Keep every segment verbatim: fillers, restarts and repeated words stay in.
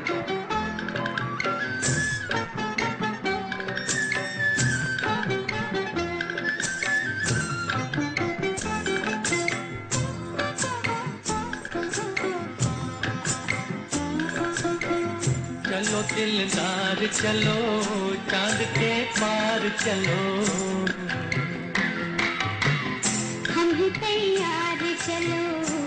चलो दिलदार चलो, चांद के पार चलो, हम ही तैयार चलो।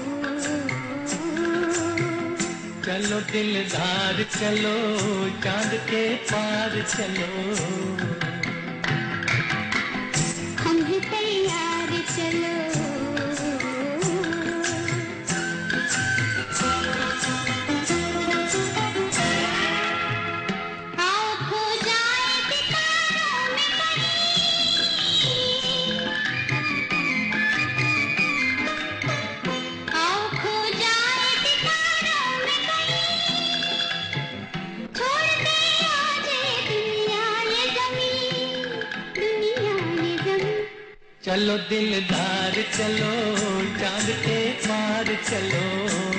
चलो दिलदार चलो, चांद के पार चलो, हम ही तैयार चलो। चलो दिलदार चलो, चांद के पार चलो।